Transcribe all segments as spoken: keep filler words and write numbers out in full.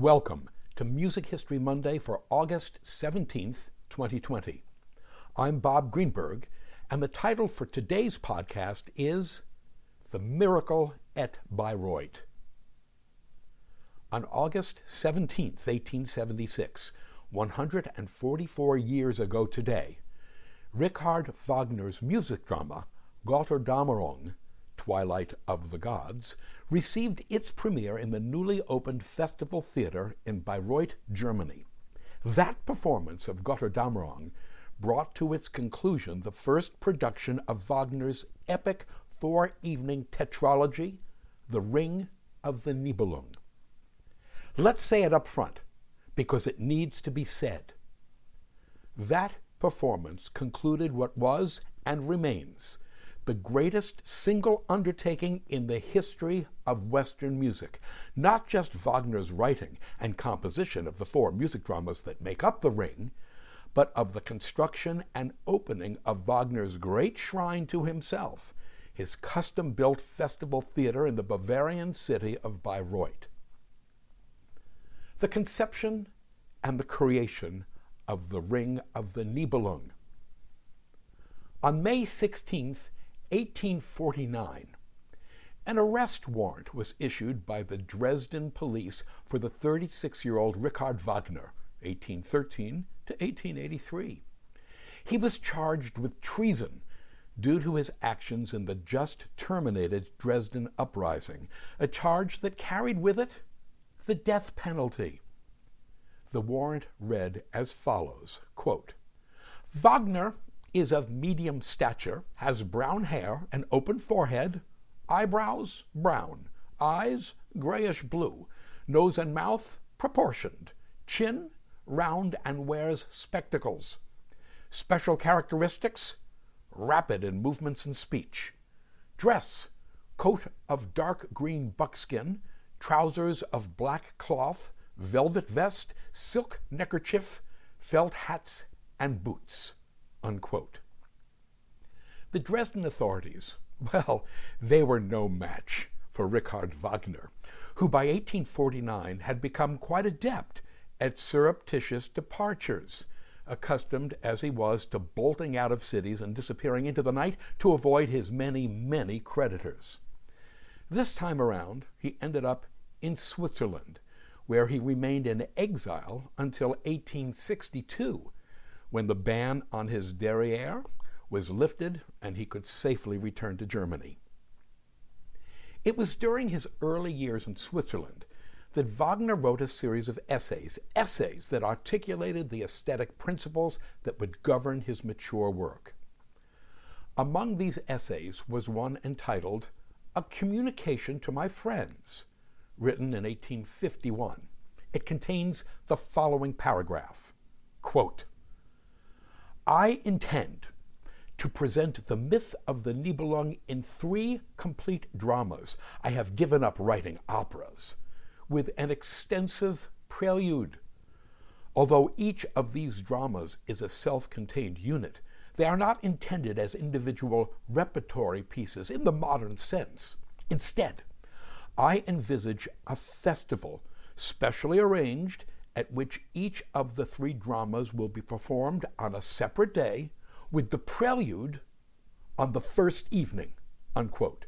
Welcome to Music History Monday for August seventeenth, twenty twenty. I'm Bob Greenberg, and the title for today's podcast is The Miracle at Bayreuth. On August seventeenth, eighteen seventy-six, one hundred forty-four years ago today, Richard Wagner's music drama, Götterdämmerung, Twilight of the Gods, received its premiere in the newly opened Festival Theater in Bayreuth, Germany. That performance of Götterdämmerung brought to its conclusion the first production of Wagner's epic four-evening tetralogy, The Ring of the Nibelung. Let's say it up front, because it needs to be said. That performance concluded what was and remains the greatest single undertaking in the history of Western music, not just Wagner's writing and composition of the four music dramas that make up The Ring, but of the construction and opening of Wagner's great shrine to himself, his custom-built festival theater in the Bavarian city of Bayreuth. The conception and the creation of The Ring of the Nibelung. On May sixteenth, eighteen forty-nine, an arrest warrant was issued by the Dresden police for the thirty-six-year-old Richard Wagner, eighteen thirteen to eighteen eighty-three. He was charged with treason due to his actions in the just-terminated Dresden uprising, a charge that carried with it the death penalty. The warrant read as follows, quote, Wagner is of medium stature, has brown hair, an open forehead, eyebrows brown, eyes grayish-blue, nose and mouth proportioned, chin round and wears spectacles. Special characteristics, rapid in movements and speech. Dress, coat of dark green buckskin, trousers of black cloth, velvet vest, silk neckerchief, felt hats, and boots. Unquote. The Dresden authorities, well, they were no match for Richard Wagner, who by eighteen forty-nine had become quite adept at surreptitious departures, accustomed as he was to bolting out of cities and disappearing into the night to avoid his many, many creditors. This time around, he ended up in Switzerland, where he remained in exile until eighteen sixty-two, when the ban on his derrière was lifted and he could safely return to Germany. It was during his early years in Switzerland that Wagner wrote a series of essays, essays that articulated the aesthetic principles that would govern his mature work. Among these essays was one entitled A Communication to My Friends, written in eighteen fifty-one. It contains the following paragraph, quote, I intend to present the myth of the Nibelung in three complete dramas. I have given up writing operas, with an extensive prelude. Although each of these dramas is a self-contained unit, they are not intended as individual repertory pieces in the modern sense. Instead, I envisage a festival specially arranged at which each of the three dramas will be performed on a separate day, with the prelude on the first evening, unquote.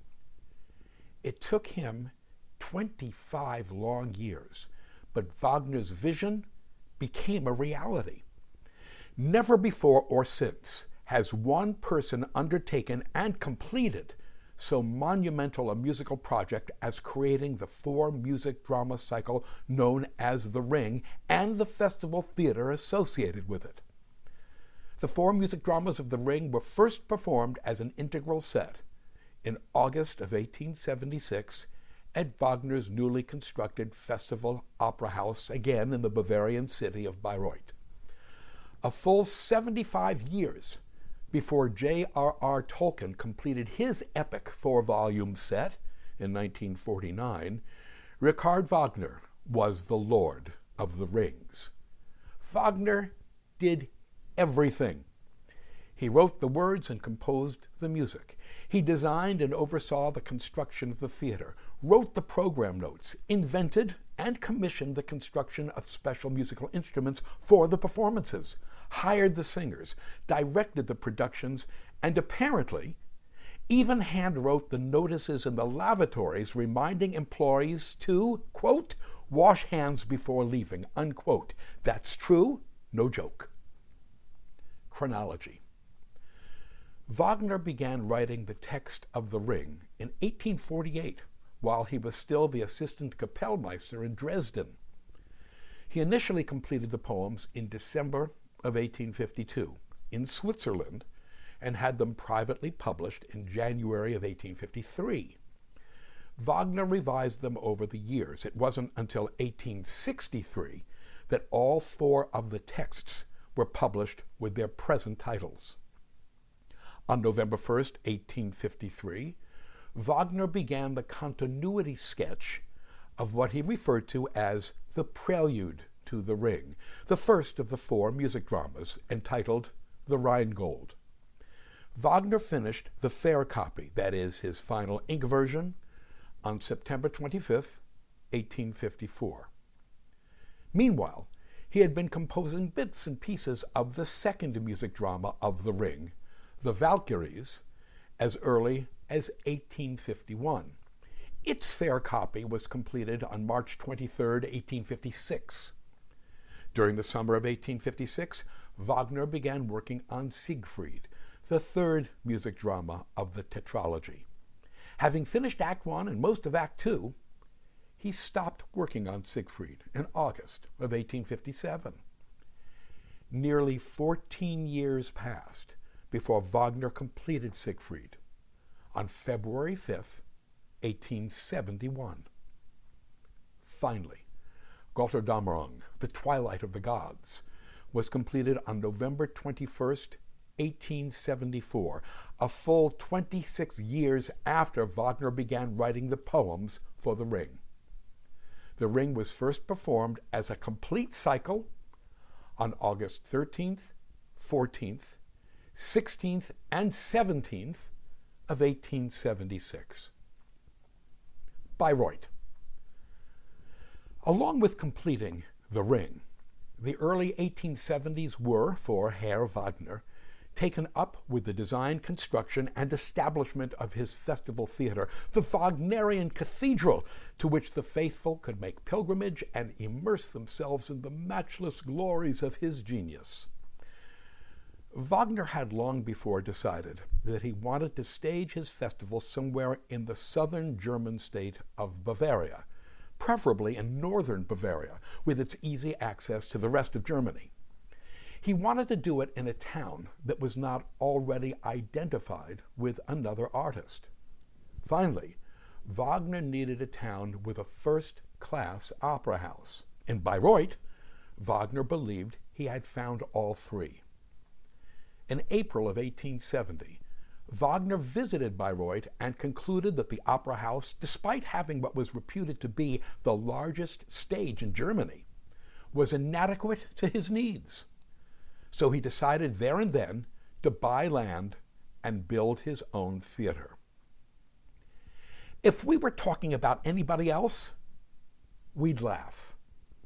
It took him twenty-five long years, but Wagner's vision became a reality. Never before or since has one person undertaken and completed so monumental a musical project as creating the four-music drama cycle known as The Ring and the festival theater associated with it. The four music dramas of The Ring were first performed as an integral set in August of eighteen seventy-six at Wagner's newly constructed Festival Opera House, again in the Bavarian city of Bayreuth. A full seventy-five years before J R R Tolkien completed his epic four-volume set in nineteen forty-nine, Richard Wagner was the Lord of the Rings. Wagner did everything. He wrote the words and composed the music. He designed and oversaw the construction of the theater, wrote the program notes, invented and commissioned the construction of special musical instruments for the performances, hired the singers, directed the productions, and apparently even hand-wrote the notices in the lavatories reminding employees to, quote, wash hands before leaving, unquote. That's true, no joke. Chronology. Wagner began writing the text of The Ring in eighteen forty-eight, while he was still the assistant Kapellmeister in Dresden. He initially completed the poems in December of eighteen fifty-two in Switzerland and had them privately published in January of eighteen fifty-three. Wagner revised them over the years. It wasn't until eighteen sixty-three that all four of the texts were published with their present titles. On November first, eighteen fifty-three, Wagner began the continuity sketch of what he referred to as the Prelude to the Ring, the first of the four music dramas, entitled The Rheingold. Wagner finished the fair copy, that is, his final ink version, on September twenty-fifth, eighteen fifty-four. Meanwhile, he had been composing bits and pieces of the second music drama of The Ring, The Valkyries, as early as eighteen fifty-one. Its fair copy was completed on March twenty-third, eighteen fifty-six. During the summer of eighteen fifty-six, Wagner began working on Siegfried, the third music drama of the tetralogy. Having finished Act One and most of Act Two, he stopped working on Siegfried in August of eighteen fifty-seven. Nearly fourteen years passed before Wagner completed Siegfried on February fifth, eighteen seventy-one. Finally, Götterdämmerung, The Twilight of the Gods, was completed on November twenty-first, eighteen seventy-four, a full twenty-six years after Wagner began writing the poems for The Ring. The Ring was first performed as a complete cycle on August thirteenth, fourteenth, sixteenth, and seventeenth of eighteen seventy-six. Bayreuth. Along with completing The Ring, the early eighteen seventies were, for Herr Wagner, taken up with the design, construction, and establishment of his festival theater, the Wagnerian Cathedral, to which the faithful could make pilgrimage and immerse themselves in the matchless glories of his genius. Wagner had long before decided that he wanted to stage his festival somewhere in the southern German state of Bavaria, preferably in northern Bavaria, with its easy access to the rest of Germany. He wanted to do it in a town that was not already identified with another artist. Finally, Wagner needed a town with a first-class opera house. In Bayreuth, Wagner believed he had found all three. In April of eighteen seventy, Wagner visited Bayreuth and concluded that the opera house, despite having what was reputed to be the largest stage in Germany, was inadequate to his needs. So he decided there and then to buy land and build his own theater. If we were talking about anybody else, we'd laugh.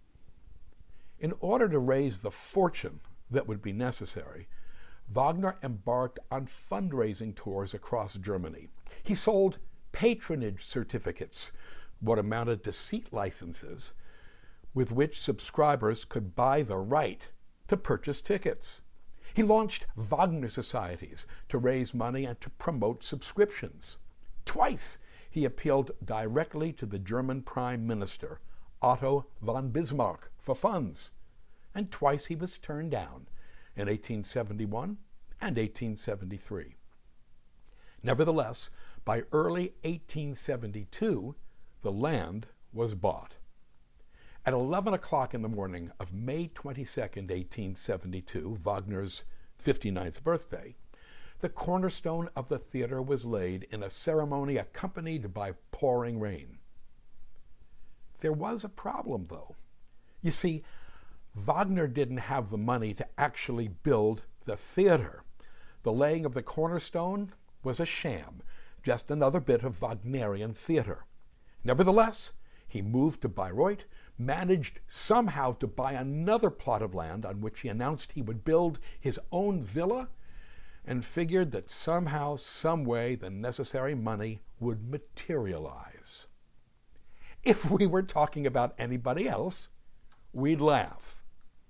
In order to raise the fortune that would be necessary, Wagner embarked on fundraising tours across Germany. He sold patronage certificates, what amounted to seat licenses, with which subscribers could buy the right to purchase tickets. He launched Wagner societies to raise money and to promote subscriptions. Twice he appealed directly to the German Prime Minister, Otto von Bismarck, for funds, and twice he was turned down, in eighteen seventy-one and eighteen seventy-three. Nevertheless, by early eighteen seventy-two, the land was bought. At eleven o'clock in the morning of May twenty-second, eighteen seventy-two, Wagner's fifty-ninth birthday, the cornerstone of the theater was laid in a ceremony accompanied by pouring rain. There was a problem, though. You see, Wagner didn't have the money to actually build the theater. The laying of the cornerstone was a sham, just another bit of Wagnerian theater. Nevertheless, He moved to Bayreuth, managed somehow to buy another plot of land on which he announced he would build his own villa, and figured that somehow, some way, the necessary money would materialize. If we were talking about anybody else, we'd laugh.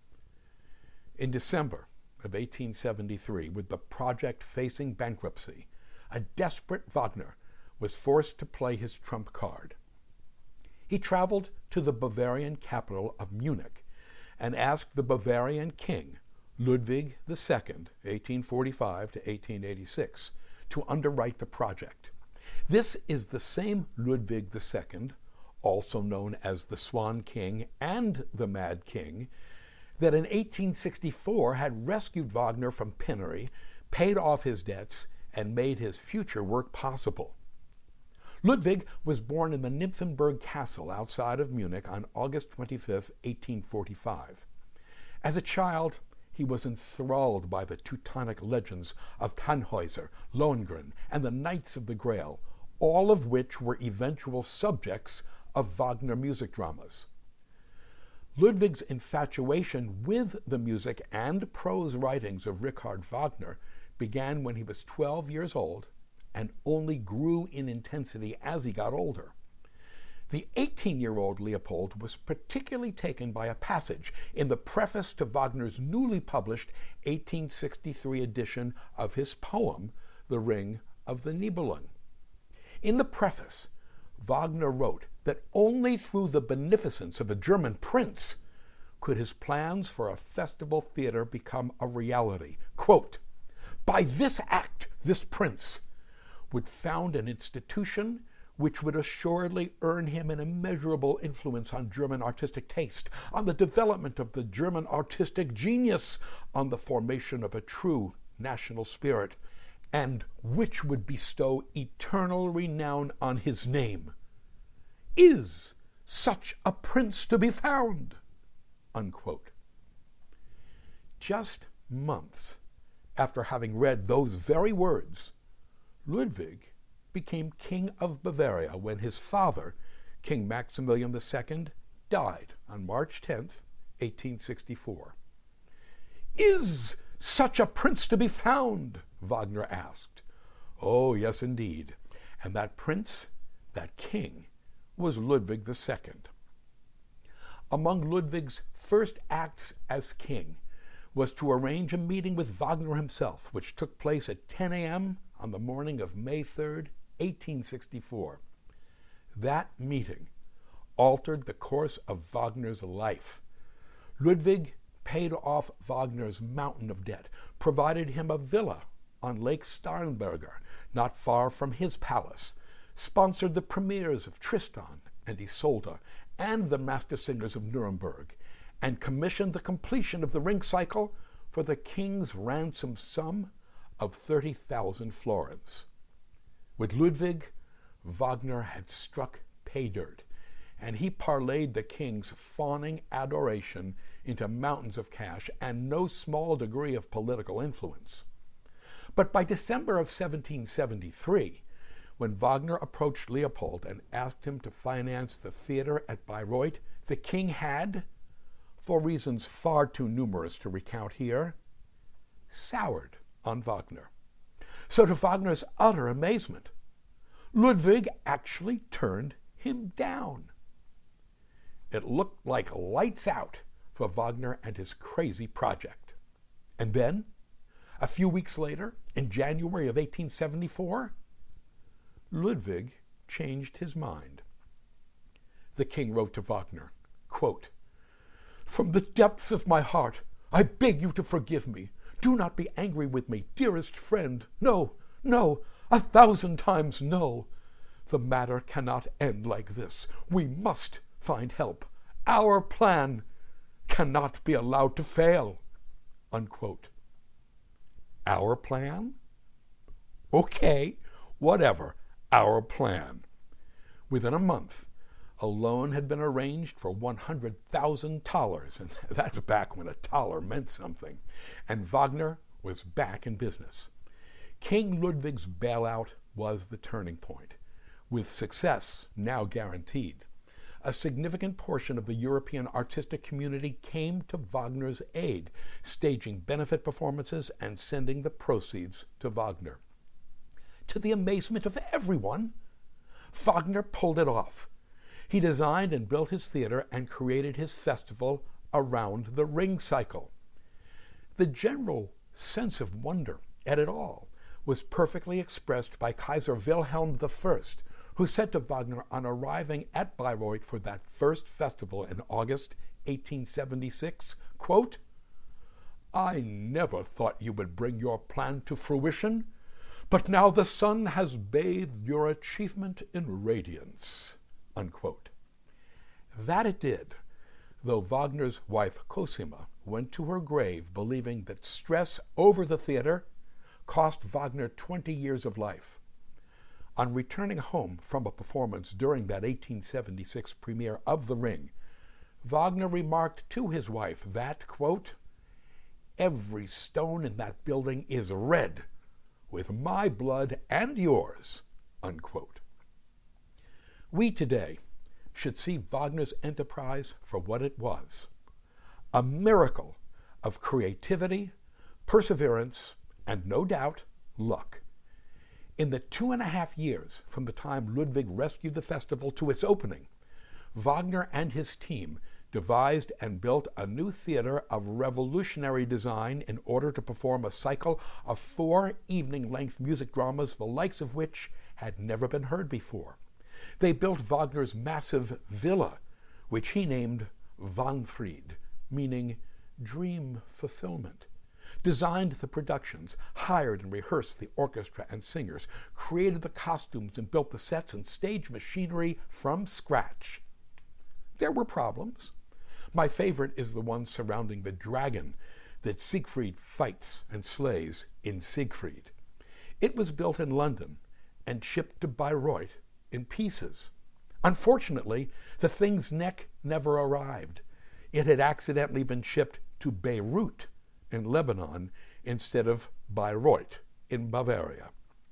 In December of eighteen seventy-three, with the project facing bankruptcy, a desperate Wagner was forced to play his trump card. He traveled to the Bavarian capital of Munich and asked the Bavarian king, Ludwig the Second, eighteen forty-five to eighteen eighty-six, to underwrite the project. This is the same Ludwig the Second, also known as the Swan King and the Mad King, that in eighteen sixty-four had rescued Wagner from penury, paid off his debts, and made his future work possible. Ludwig was born in the Nymphenburg Castle outside of Munich on August twenty-fifth, eighteen forty-five. As a child, he was enthralled by the Teutonic legends of Tannhäuser, Lohengrin, and the Knights of the Grail, all of which were eventual subjects of Wagner music dramas. Ludwig's infatuation with the music and prose writings of Richard Wagner began when he was twelve years old and only grew in intensity as he got older. The eighteen-year-old Leopold was particularly taken by a passage in the preface to Wagner's newly published eighteen sixty-three edition of his poem, The Ring of the Nibelung. In the preface, Wagner wrote that only through the beneficence of a German prince could his plans for a festival theater become a reality. Quote, "By this act, this prince would found an institution which would assuredly earn him an immeasurable influence on German artistic taste, on the development of the German artistic genius, on the formation of a true national spirit, and which would bestow eternal renown on his name. Is such a prince to be found?" Unquote. Just months after having read those very words, Ludwig became King of Bavaria when his father, King Maximilian the Second, died on March tenth, eighteen sixty-four. "Is such a prince to be found?" Wagner asked. Oh, yes, indeed. And that prince, that king, was Ludwig the Second. Among Ludwig's first acts as king was to arrange a meeting with Wagner himself, which took place at ten a.m. on the morning of May third, eighteen sixty-four. That meeting altered the course of Wagner's life. Ludwig paid off Wagner's mountain of debt, provided him a villa on Lake Starnberger, not far from his palace, sponsored the premieres of Tristan and Isolde and the Master Singers of Nuremberg, and commissioned the completion of the Ring Cycle for the king's ransom sum of thirty thousand florins. With Ludwig, Wagner had struck pay dirt, and he parlayed the king's fawning adoration into mountains of cash and no small degree of political influence. But by December of seventeen seventy-three, when Wagner approached Leopold and asked him to finance the theater at Bayreuth, the king had, for reasons far too numerous to recount here, soured on Wagner. So to Wagner's utter amazement, Ludwig actually turned him down. It looked like lights out for Wagner and his crazy project. And then, a few weeks later, in January of eighteen seventy-four, Ludwig changed his mind. The king wrote to Wagner, quote, "From the depths of my heart, I beg you to forgive me. Do not be angry with me, dearest friend. No, no, a thousand times no. The matter cannot end like this. We must find help. Our plan cannot be allowed to fail." Unquote. Our plan? Okay, whatever. Our plan. Within a month, a loan had been arranged for one hundred thousand thalers, and that's back when a thaler meant something, and Wagner was back in business. King Ludwig's bailout was the turning point, with success now guaranteed. a significant portion of the European artistic community came to Wagner's aid, staging benefit performances and sending the proceeds to Wagner. To the amazement of everyone, Wagner pulled it off. He designed and built his theater and created his festival around the Ring Cycle. The general sense of wonder at it all was perfectly expressed by Kaiser Wilhelm the First, who said to Wagner on arriving at Bayreuth for that first festival in August eighteen seventy-six, quote, "I never thought you would bring your plan to fruition, but now the sun has bathed your achievement in radiance," unquote. That it did, though Wagner's wife Cosima went to her grave believing that stress over the theater cost Wagner twenty years of life. On returning home from a performance during that eighteen seventy-six premiere of The Ring, Wagner remarked to his wife that, quote, "Every stone in that building is red with my blood and yours," unquote. We today should see Wagner's enterprise for what it was, a miracle of creativity, perseverance, and no doubt, luck. In the two and a half years from the time Ludwig rescued the festival to its opening, Wagner and his team devised and built a new theater of revolutionary design in order to perform a cycle of four evening-length music dramas, the likes of which had never been heard before. They built Wagner's massive villa, which he named Wahnfried, meaning dream fulfillment, designed the productions, hired and rehearsed the orchestra and singers, created the costumes and built the sets and stage machinery from scratch. There were problems. My favorite is the one surrounding the dragon that Siegfried fights and slays in Siegfried. It was built in London and shipped to Bayreuth in pieces. Unfortunately, the thing's neck never arrived. It had accidentally been shipped to Beirut in Lebanon instead of Bayreuth in Bavaria.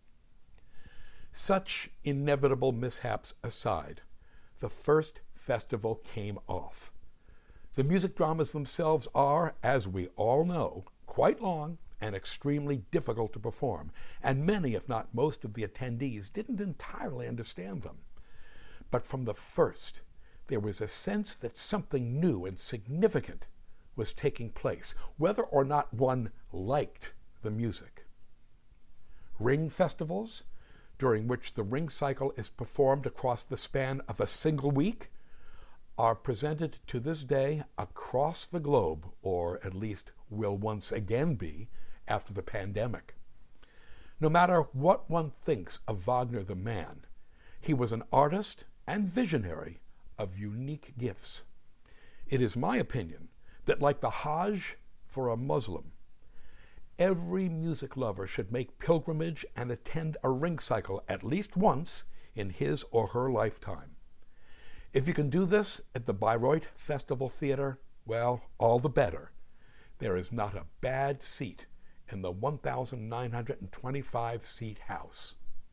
Such inevitable mishaps aside, the first festival came off. The music dramas themselves are, as we all know, quite long and extremely difficult to perform, and many, if not most, of the attendees didn't entirely understand them. But from the first, there was a sense that something new and significant was taking place, whether or not one liked the music. Ring festivals, during which the Ring Cycle is performed across the span of a single week, are presented to this day across the globe, or at least will once again be after the pandemic. No matter what one thinks of Wagner the man, he was an artist and visionary of unique gifts. It is my opinion that, like the Hajj for a Muslim, every music lover should make pilgrimage and attend a Ring Cycle at least once in his or her lifetime. If you can do this at the Bayreuth Festival Theater, well, all the better. There is not a bad seat in the one thousand nine hundred twenty-five seat house.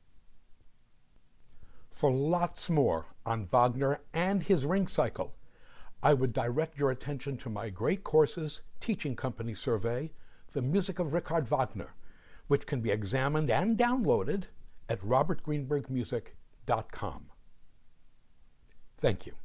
For lots more on Wagner and his Ring Cycle, I would direct your attention to my great courses, Teaching Company Survey, The Music of Richard Wagner, which can be examined and downloaded at robert greenberg music dot com. Thank you.